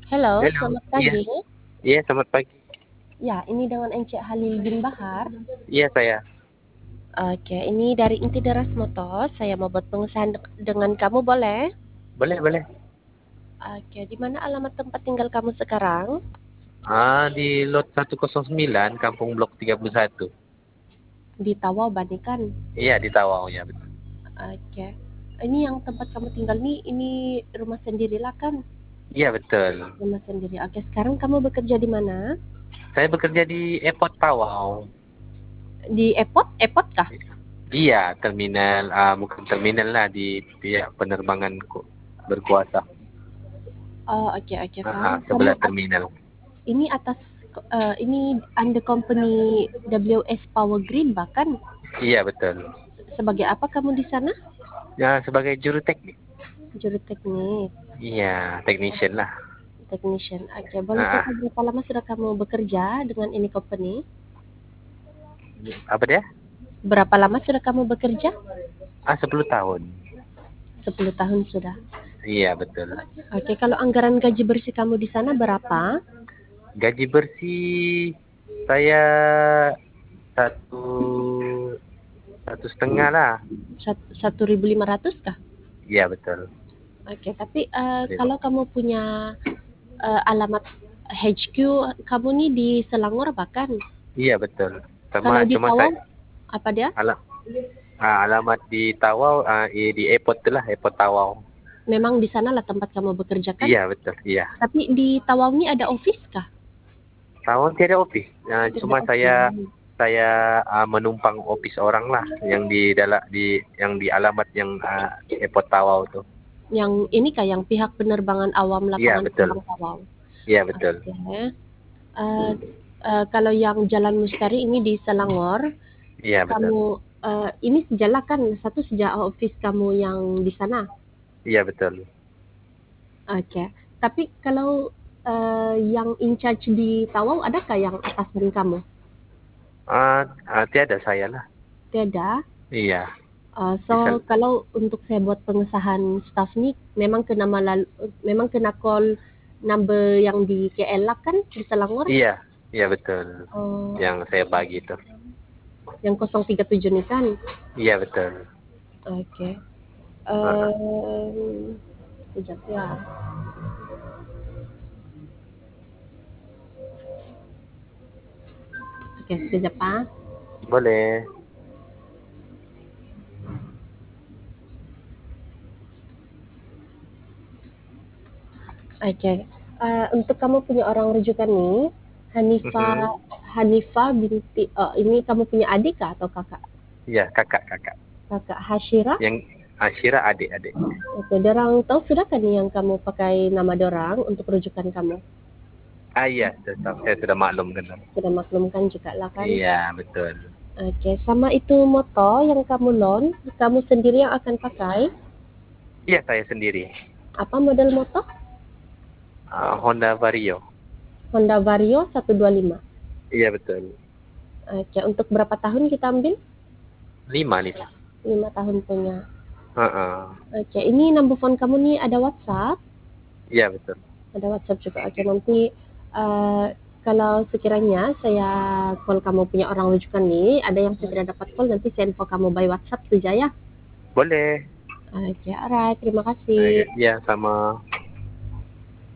Halo, Halo, selamat iya, pagi. iya selamat pagi. Ya, ini dengan Encik Halil bin Bahar. Iya saya, Oke, ini dari Inti Deras Motor. Saya mau buat pengesahan dengan kamu, boleh? boleh boleh. Oke, di mana alamat tempat tinggal kamu sekarang? Di lot 109, Kampung Blok 31. Di Tawau, Bani kan? Iya di Tawau ya betul. Oke. Ini yang tempat kamu tinggal nih, ini rumah sendirilah kan? Iya betul. Rumah sendiri. Oke, sekarang kamu bekerja di mana? Saya bekerja di Airport Tawau. Di Epot? Epot kah? Iya terminal, bukan terminal lah di pihak penerbangan berkuasa. Oh, oke, oke, paham. Kamu Sebelah terminal. ini atas ini under company WS Power Green bahkan Iya betul. sebagai apa kamu di sana? Ya sebagai juru teknik. Juru teknik, Iya technician lah. technician. Oke, boleh Ah, tahu berapa lama sudah kamu bekerja dengan ini company? apa dia? Berapa lama sudah kamu bekerja? 10 tahun. 10 tahun sudah. Iya betul. Oke, kalau anggaran gaji bersih kamu di sana berapa? Gaji bersih saya satu 1,5 lah. 1.500 kah? Iya betul. Oke, tapi kalau kamu punya alamat HQ kamu nih di Selangor bahkan. Iya betul. Sama Kalau di cuma Tawau saya apa dia? alamat di Tawau, di airport itulah airport Tawau. Memang di sanalah tempat kamu bekerja kan? Iya betul. Iya. Tapi di Tawau ini ada office kah? Tawau tiada office. Tidak Cuma ada office. saya menumpang office orang lah yang di alamat yang airport Tawau tuh. Yang ini kah yang pihak penerbangan awam Iya lapangan betul. terbang Tawau. Iya betul. Oke. Eh, kalau yang Jalan Mustari ini di Selangor, Iya betul. kamu ini sejalan kan satu sejak office kamu yang di sana. Iya betul. Oke. Tapi kalau yang in charge di Tawau adakah yang atasan kamu? Tiada saya lah. Tidak. Iya. So Bisa. kalau untuk saya buat pengesahan staff nih memang kena call number yang di KL lah kan di Selangor. Iya. Iya betul. Oh, Yang saya bagi itu. yang 037 nih kan. Iya betul. Oke. Heeh. Sekejap ya. Oke, sekejap ah. Boleh. Oke. Untuk kamu punya orang rujukan nih, Hanifa Mhm. Hanifa binti ini kamu punya adik kah atau kakak? Iya, kakak. Kakak Hashira. Yang Asyira adik-adik. Oke, dorang tahu sudah kan nih yang kamu pakai nama dorang untuk rujukan kamu? Iya, saya sudah maklum kan. Sudah maklumkan juga lah kan? Iya, betul. Oke, sama itu motor yang kamu loan, kamu sendiri yang akan pakai. Iya, saya sendiri. Apa model motor? Honda Vario. Honda Vario 125. Iya, betul. Oke, untuk berapa tahun kita ambil? 5 nih. 5 tahun punya. Heeh. Oke, ini number phone kamu nih ada WhatsApp? Iya, betul. Ada WhatsApp juga. Oke, nanti eh, kalau sekiranya saya call kamu punya orang rujukan nih, ada yang saya tidak dapat call, nanti saya info kamu by WhatsApp saja ya. Boleh. Oke, alright. Terima kasih. Iya, sama.